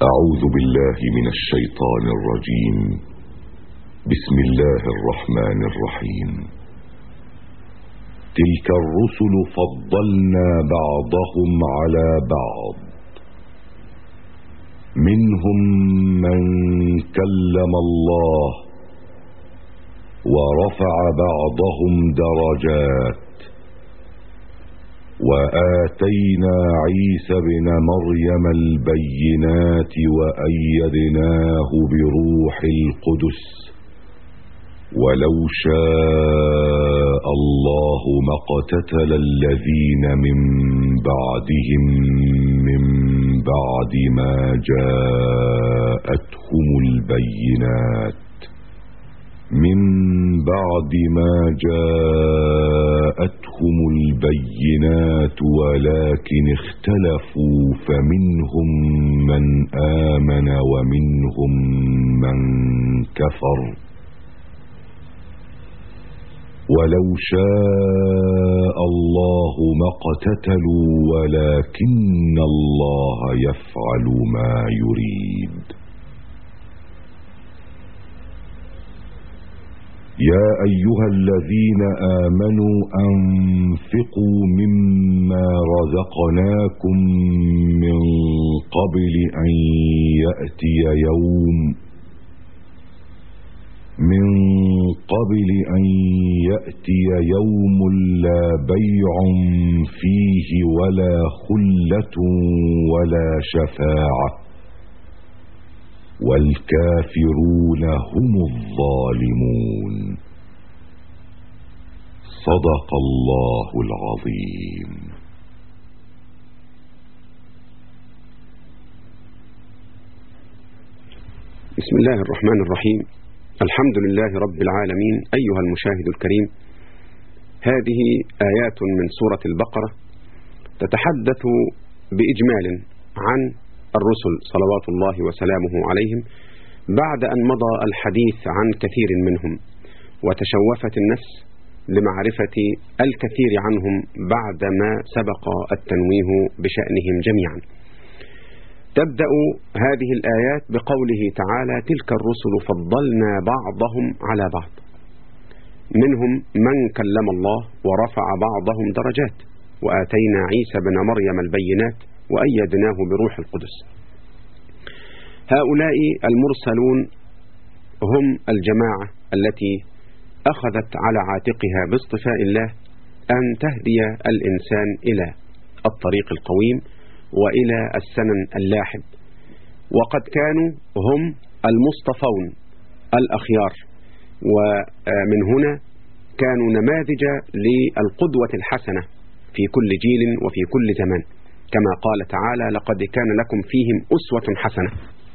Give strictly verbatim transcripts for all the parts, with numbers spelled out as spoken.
أعوذ بالله من الشيطان الرجيم. بسم الله الرحمن الرحيم. تلك الرسل فضلنا بعضهم على بعض، منهم من كلم الله ورفع بعضهم درجات، وآتينا عيسى ابن مريم البينات وأيدناه بروح القدس، ولو شاء الله ما اقتتل الذين من بعدهم من بعد ما جاءتهم البينات من بعد ما جاءتهم البينات ولكن اختلفوا فمنهم من آمن ومنهم من كفر، ولو شاء الله ما اقتتلوا ولكن الله يفعل ما يريد. يا أيها الذين آمنوا أنفقوا مما رزقناكم من قبل أن يأتي يوم من قبل أن يأتي يوم لا بيع فيه ولا خلة ولا شفاعة والكافرون هم الظالمون. صدق الله العظيم. بسم الله الرحمن الرحيم. الحمد لله رب العالمين. أيها المشاهد الكريم، هذه آيات من سورة البقرة تتحدث بإجمال عن الرسل صلوات الله وسلامه عليهم، بعد أن مضى الحديث عن كثير منهم وتشوفت النفس لمعرفة الكثير عنهم بعدما سبق التنويه بشأنهم جميعا. تبدأ هذه الآيات بقوله تعالى: تلك الرسل فضلنا بعضهم على بعض، منهم من كلم الله ورفع بعضهم درجات، وآتينا عيسى بن مريم البينات وأيدناه بروح القدس. هؤلاء المرسلون هم الجماعة التي أخذت على عاتقها باصطفاء الله أن تهدي الإنسان إلى الطريق القويم وإلى السنن اللاحب، وقد كانوا هم المصطفون الأخيار، ومن هنا كانوا نماذج للقدوة الحسنة في كل جيل وفي كل زمان، كما قال تعالى: لقد كان لكم فيهم أسوة حسنة.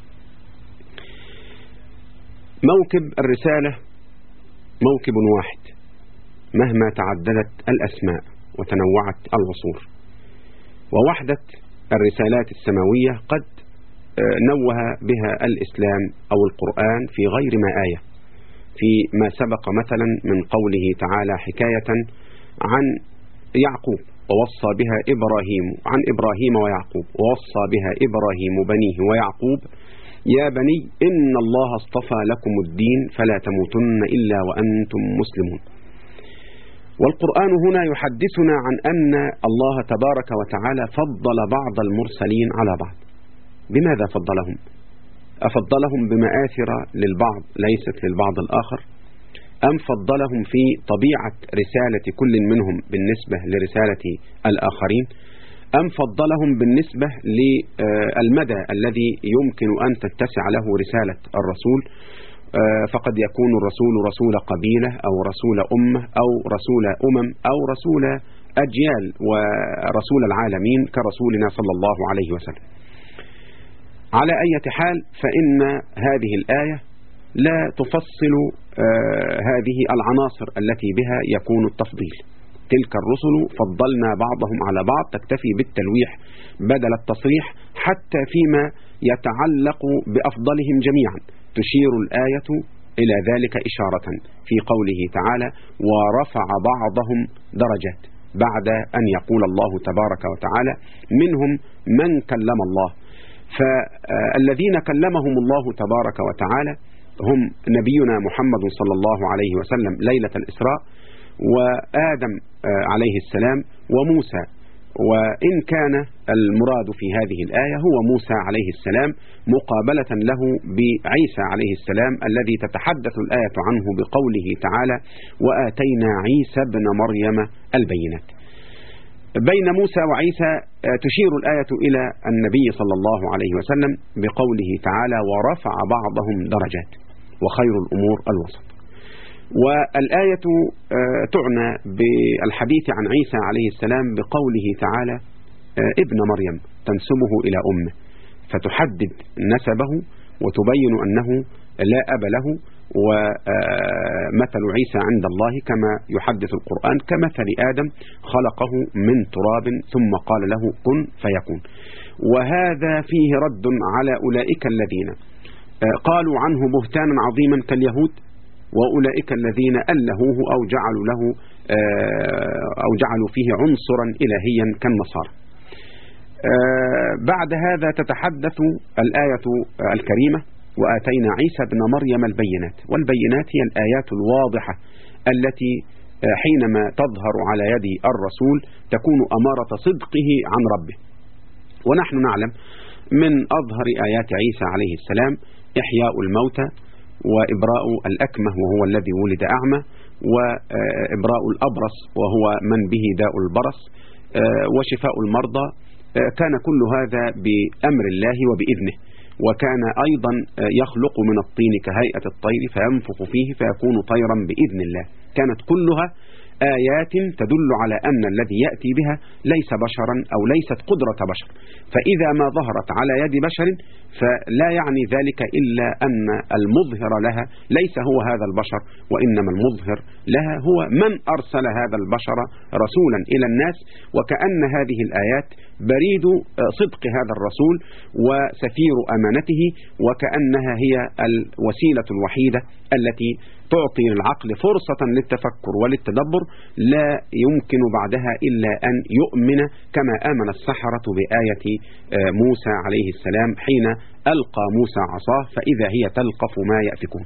موكب الرسالة موكب واحد مهما تعددت الأسماء وتنوعت العصور، ووحدة الرسالات السماوية قد نوه بها الإسلام أو القرآن في غير ما آية، فيما سبق مثلا من قوله تعالى حكاية عن يعقوب: ووصى بها إبراهيم عن إبراهيم ويعقوب، ووصى بها إبراهيم بنيه ويعقوب يا بني إن الله اصطفى لكم الدين فلا تموتن إلا وأنتم مسلمون. والقرآن هنا يحدثنا عن أن الله تبارك وتعالى فضل بعض المرسلين على بعض. بماذا فضلهم؟ أفضلهم بمآثر للبعض ليست للبعض الآخر، أم فضلهم في طبيعة رسالة كل منهم بالنسبة لرسالة الآخرين، أم فضلهم بالنسبة للمدى الذي يمكن أن تتسع له رسالة الرسول؟ فقد يكون الرسول رسول قبيلة أو رسول أمة أو رسول أمم أو رسول أجيال ورسول العالمين كرسولنا صلى الله عليه وسلم. على أي حال، فإن هذه الآية لا تفصل هذه العناصر التي بها يكون التفضيل. تلك الرسل فضلنا بعضهم على بعض تكتفي بالتلويح بدل التصريح، حتى فيما يتعلق بأفضلهم جميعا تشير الآية إلى ذلك إشارة في قوله تعالى: ورفع بعضهم درجات، بعد أن يقول الله تبارك وتعالى: منهم من كلم الله. فالذين كلمهم الله تبارك وتعالى هم نبينا محمد صلى الله عليه وسلم ليلة الإسراء، وآدم عليه السلام، وموسى. وإن كان المراد في هذه الآية هو موسى عليه السلام مقابلة له بعيسى عليه السلام الذي تتحدث الآية عنه بقوله تعالى: وآتينا عيسى ابن مريم البينات. بين موسى وعيسى تشير الآية إلى النبي صلى الله عليه وسلم بقوله تعالى: ورفع بعضهم درجات وخير الأمور الوسط. والآية تعنى بالحديث عن عيسى عليه السلام بقوله تعالى: ابن مريم، تنسبه إلى أمه، فتحدد نسبه وتبين أنه لا أب له. ومثل عيسى عند الله كما يحدث القرآن كمثل آدم، خلقه من تراب ثم قال له كن فيكون. وهذا فيه رد على أولئك الذين قالوا عنه بهتانا عظيما كاليهود، وأولئك الذين ألهوه أو جعلوا له أو جعلوا فيه عنصرا إلهيا كالنصارى. بعد هذا تتحدث الآية الكريمة: وآتينا عيسى ابن مريم البينات. والبينات هي الآيات الواضحة التي حينما تظهر على يد الرسول تكون أمارة صدقه عن ربه. ونحن نعلم من أظهر آيات عيسى عليه السلام إحياء الموتى، وإبراء الأكمه وهو الذي ولد أعمى، وإبراء الأبرص وهو من به داء البرص، وشفاء المرضى. كان كل هذا بأمر الله وبإذنه. وكان أيضا يخلق من الطين كهيئة الطير فينفخ فيه فيكون طيرا بإذن الله. كانت كلها آيات تدل على أن الذي يأتي بها ليس بشرا أو ليست قدرة بشر. فإذا ما ظهرت على يد بشر فلا يعني ذلك إلا أن المظهر لها ليس هو هذا البشر، وإنما المظهر لها هو من أرسل هذا البشر رسولا إلى الناس. وكأن هذه الآيات بريد صدق هذا الرسول وسفير أمانته، وكأنها هي الوسيلة الوحيدة التي تعطي العقل فرصة للتفكر وللتدبر، لا يمكن بعدها إلا أن يؤمن كما آمن السحرة بآية موسى عليه السلام حين ألقى موسى عصاه فإذا هي تلقف ما يأفكون.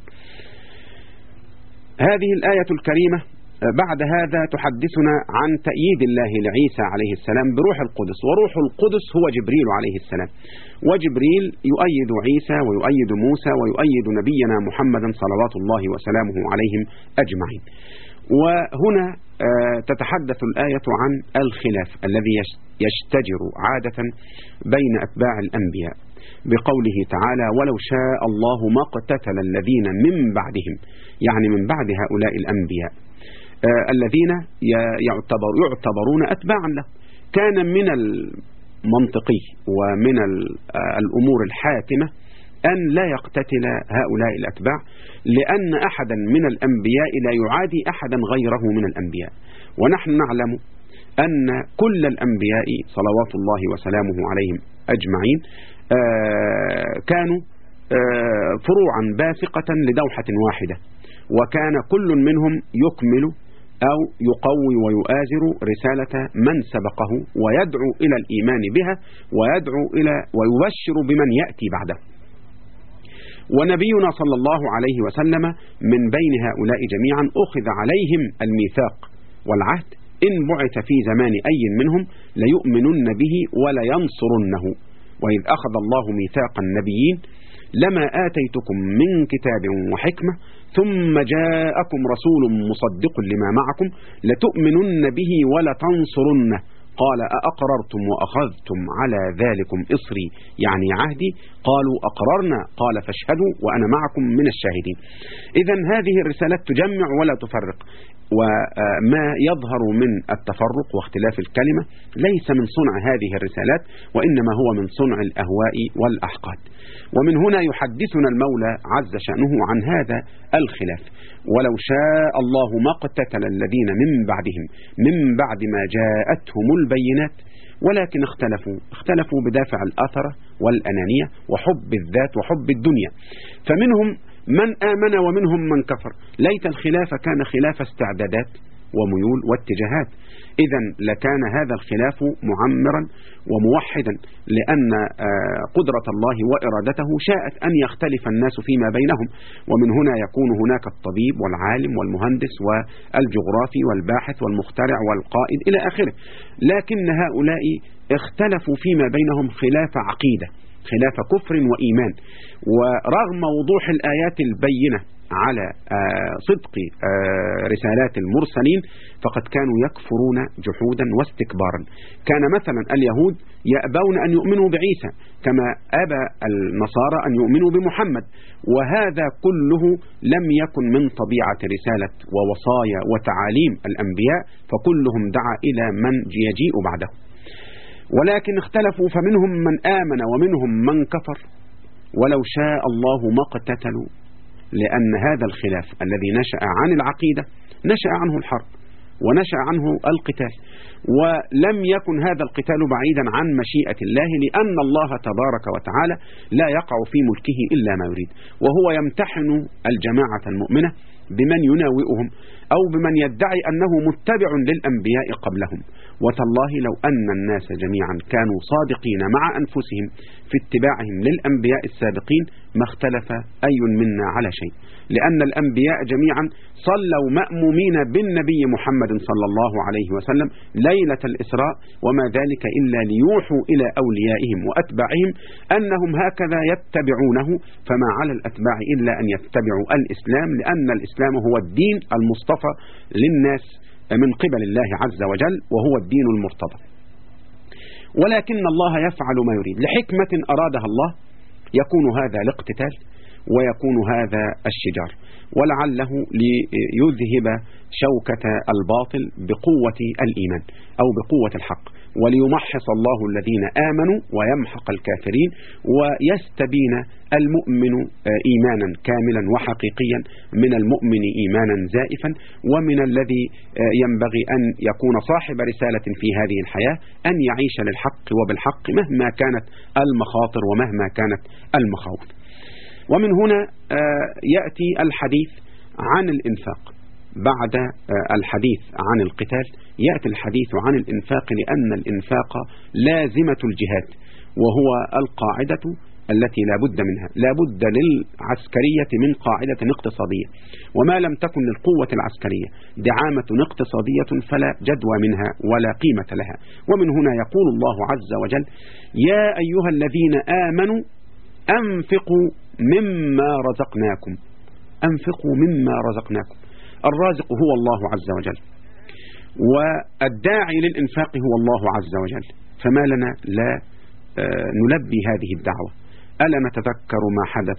هذه الآية الكريمة بعد هذا تحدثنا عن تأييد الله لعيسى عليه السلام بروح القدس، وروح القدس هو جبريل عليه السلام. وجبريل يؤيد عيسى ويؤيد موسى ويؤيد نبينا محمدا صلوات الله وسلامه عليهم أجمعين. وهنا تتحدث الآية عن الخلاف الذي يشتجر عادة بين أتباع الأنبياء بقوله تعالى: ولو شاء الله ما اقتتل الذين من بعدهم، يعني من بعد هؤلاء الأنبياء الذين يعتبر يعتبرون أتباعا له. كان من المنطقي ومن الأمور الحاتمة أن لا يقتتل هؤلاء الأتباع، لأن أحدا من الأنبياء لا يعادي أحدا غيره من الأنبياء. ونحن نعلم أن كل الأنبياء صلوات الله وسلامه عليهم أجمعين كانوا فروعا باثقة لدوحة واحدة، وكان كل منهم يكمل أو يقوي ويؤازر رسالة من سبقه ويدعو إلى الإيمان بها ويدعو إلى ويبشر بمن يأتي بعده. ونبينا صلى الله عليه وسلم من بين هؤلاء جميعا أخذ عليهم الميثاق والعهد: إن بعث في زمان أي منهم ليؤمنن به ولينصرنه. وإذ أخذ الله ميثاق النبيين لما آتيتكم من كتاب وحكمة ثم جاءكم رسول مصدق لما معكم لتؤمنن به ولتنصرنه قال أأقررتم وأخذتم على ذلكم إصري، يعني عهدي؟ قالوا أقررنا قال فاشهدوا وأنا معكم من الشاهدين. إذن هذه الرسالات تجمع ولا تفرق، وما يظهر من التفرق واختلاف الكلمة ليس من صنع هذه الرسالات، وإنما هو من صنع الأهواء والأحقاد. ومن هنا يحدثنا المولى عز شأنه عن هذا الخلاف: ولو شاء الله ما اقتتل الذين من بعدهم من بعد ما جاءتهم البينات ولكن اختلفوا اختلفوا بدافع الأثرة والأنانية وحب الذات وحب الدنيا، فمنهم من آمن ومنهم من كفر. ليت الخلاف كان خلاف استعدادات وميول واتجاهات. إذا لكان هذا الخلاف معمرا وموحدا، لأن قدرة الله وإرادته شاءت أن يختلف الناس فيما بينهم، ومن هنا يكون هناك الطبيب والعالم والمهندس والجغرافي والباحث والمخترع والقائد إلى آخره. لكن هؤلاء اختلفوا فيما بينهم خلاف عقيدة، خلاف كفر وإيمان. ورغم وضوح الآيات البينة على صدق رسالات المرسلين فقد كانوا يكفرون جحودا واستكبارا. كان مثلا اليهود يأبون أن يؤمنوا بعيسى كما أبى النصارى أن يؤمنوا بمحمد، وهذا كله لم يكن من طبيعة رسالة ووصايا وتعاليم الأنبياء، فكلهم دعا إلى من يجيء بعده. ولكن اختلفوا، فمنهم من آمن ومنهم من كفر، ولو شاء الله ما اقتتلوا، لأن هذا الخلاف الذي نشأ عن العقيدة نشأ عنه الحرب ونشأ عنه القتال، ولم يكن هذا القتال بعيدا عن مشيئة الله، لأن الله تبارك وتعالى لا يقع في ملكه إلا ما يريد، وهو يمتحن الجماعة المؤمنة بمن يناوئهم أو بمن يدعي أنه متبع للأنبياء قبلهم. وتالله لو أن الناس جميعا كانوا صادقين مع أنفسهم في اتباعهم للأنبياء السابقين ما اختلف أي منا على شيء، لأن الأنبياء جميعا صلوا مأمومين بالنبي محمد صلى الله عليه وسلم ليلة الإسراء، وما ذلك إلا ليوحوا إلى أوليائهم وأتباعهم أنهم هكذا يتبعونه، فما على الأتباع إلا أن يتبعوا الإسلام، لأن الإسلام هو الدين المصطفى للناس من قبل الله عز وجل، وهو الدين المرتضى. ولكن الله يفعل ما يريد لحكمة أرادها الله، يكون هذا الاقتتال ويكون هذا الشجار، ولعله ليذهب شوكة الباطل بقوة الإيمان أو بقوة الحق، وليمحص الله الذين آمنوا ويمحق الكافرين، ويستبين المؤمن إيمانا كاملا وحقيقيا من المؤمن إيمانا زائفا، ومن الذي ينبغي أن يكون صاحب رسالة في هذه الحياة أن يعيش للحق وبالحق مهما كانت المخاطر ومهما كانت المخاوف. ومن هنا يأتي الحديث عن الإنفاق بعد الحديث عن القتال، يأتي الحديث عن الإنفاق، لأن الإنفاق لازمة الجهاد، وهو القاعدة التي لا بد منها. لا بد للعسكرية من قاعدة اقتصادية، وما لم تكن للقوة العسكرية دعامة اقتصادية فلا جدوى منها ولا قيمة لها. ومن هنا يقول الله عز وجل: يا أيها الذين آمنوا أنفقوا مما رزقناكم. أنفقوا مما رزقناكم. الرازق هو الله عز وجل، والداعي للإنفاق هو الله عز وجل، فما لنا لا نلبي هذه الدعوة؟ ألا نتذكر ما حدث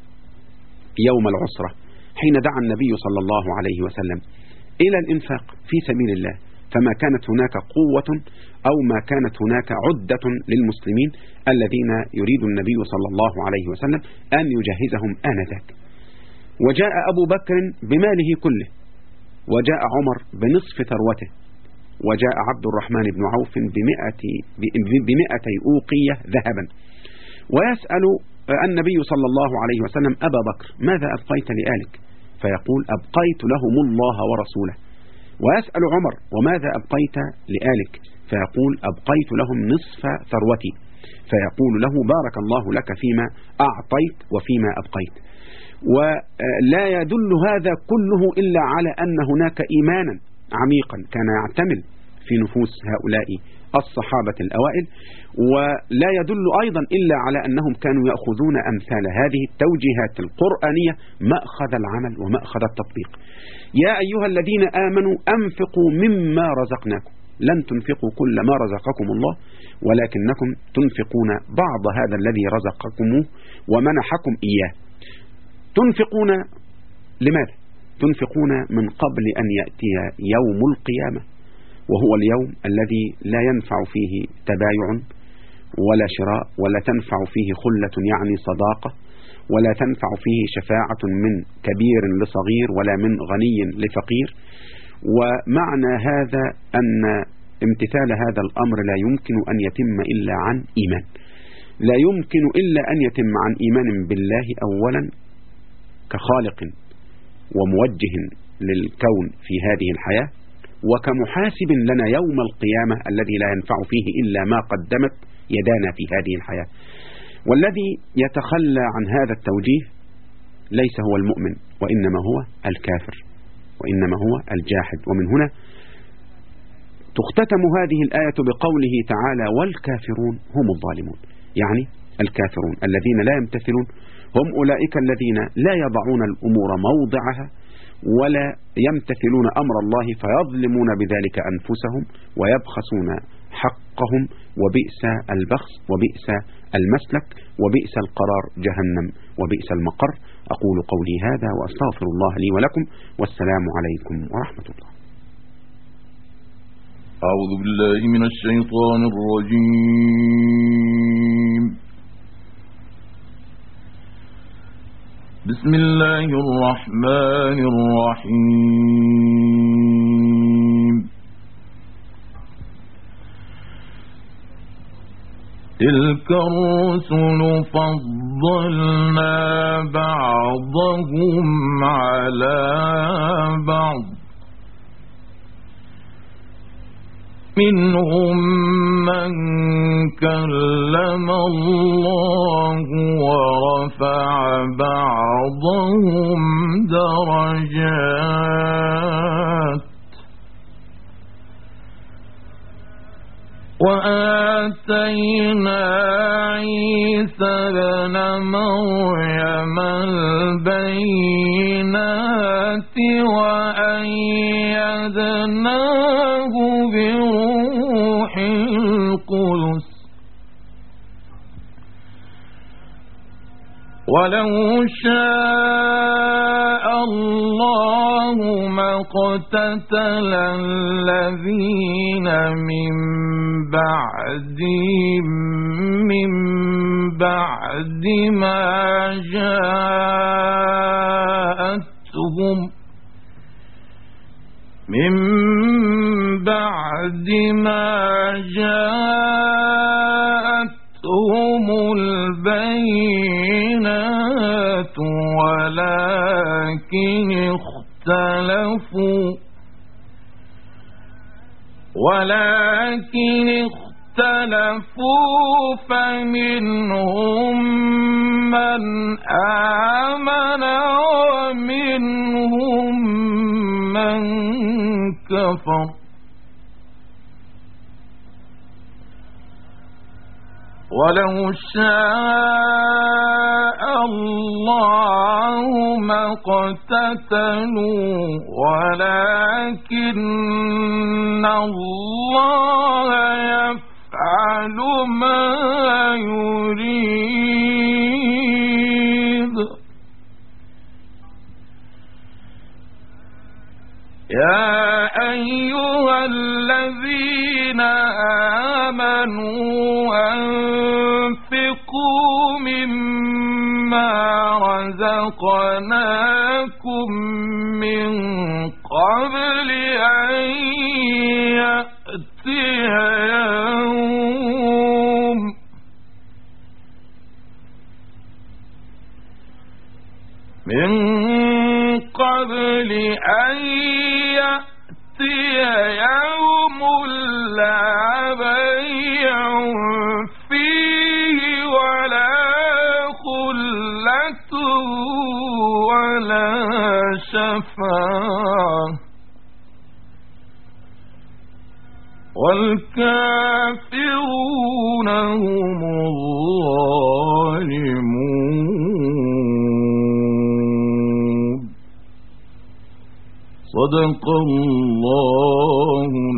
يوم العسرة حين دعا النبي صلى الله عليه وسلم إلى الإنفاق في سبيل الله، فما كانت هناك قوة أو ما كانت هناك عدة للمسلمين الذين يريد النبي صلى الله عليه وسلم أن يجهزهم آنذاك. وجاء أبو بكر بماله كله، وجاء عمر بنصف ثروته، وجاء عبد الرحمن بن عوف بمئة بمئتي أوقية ذهبا، ويسأل النبي صلى الله عليه وسلم أبا بكر: ماذا أبقيت لآلك؟ فيقول: أبقيت لهم الله ورسوله. ويسأل عمر: وماذا أبقيت لآلك؟ فيقول: أبقيت لهم نصف ثروتي. فيقول له: بارك الله لك فيما أعطيت وفيما أبقيت. ولا يدل هذا كله إلا على أن هناك إيمانا عميقا كان يعتمل في نفوس هؤلاء الصحابة الأوائل، ولا يدل أيضا إلا على أنهم كانوا يأخذون أمثال هذه التوجيهات القرآنية مأخذ العمل ومأخذ التطبيق. يا أيها الذين آمنوا أنفقوا مما رزقناكم. لن تنفقوا كل ما رزقكم الله، ولكنكم تنفقون بعض هذا الذي رزقكم ومنحكم إياه. تنفقون لماذا؟ تنفقون من قبل أن يأتي يوم القيامة، وهو اليوم الذي لا ينفع فيه تبايع ولا شراء، ولا تنفع فيه خلة يعني صداقة، ولا تنفع فيه شفاعة من كبير لصغير ولا من غني لفقير. ومعنى هذا أن امتثال هذا الأمر لا يمكن أن يتم إلا عن إيمان، لا يمكن إلا أن يتم عن إيمان بالله أولا كخالق وموجه للكون في هذه الحياة، وكمحاسب لنا يوم القيامة الذي لا ينفع فيه إلا ما قدمت يدانا في هذه الحياة. والذي يتخلى عن هذا التوجيه ليس هو المؤمن، وإنما هو الكافر، وإنما هو الجاحد. ومن هنا تختتم هذه الآية بقوله تعالى: والكافرون هم الظالمون. يعني الكافرون الذين لا يمتثلون هم أولئك الذين لا يضعون الأمور موضعها ولا يمتثلون أمر الله، فيظلمون بذلك أنفسهم ويبخسون حقهم، وبئس البخس وبئس المسلك وبئس القرار جهنم وبئس المقر. أقول قولي هذا وأستغفر الله لي ولكم، والسلام عليكم ورحمة الله. أعوذ بالله من الشيطان الرجيم. بسم الله الرحمن الرحيم. تلك الرسل فضلنا بعضهم على بعض، منهم من كلم الله ورفع بعضهم درجات، وآتينا عيسى ابن مريم البينات وأيدناه بروح القدس، ولو شاء الله ما اقتتل الذين من بعدهم من بعد ما جاءتهم من بعد ما جاءتهم البينات، ولكن اختلفوا ولكن اختلفوا فمنهم من آمن ومنهم من كفر. ولو شاء الله ما اقتتلوا ولكن الله يفعل ما يريد. يا أيها الذين آمنوا أنفقوا مما رزقناكم من قبل أن يأتي يوم من قبل أن يأتي يوم لا بيع فيه ولا خلة ولا شفاعة، والكافرون هم الظالمون. صدق الله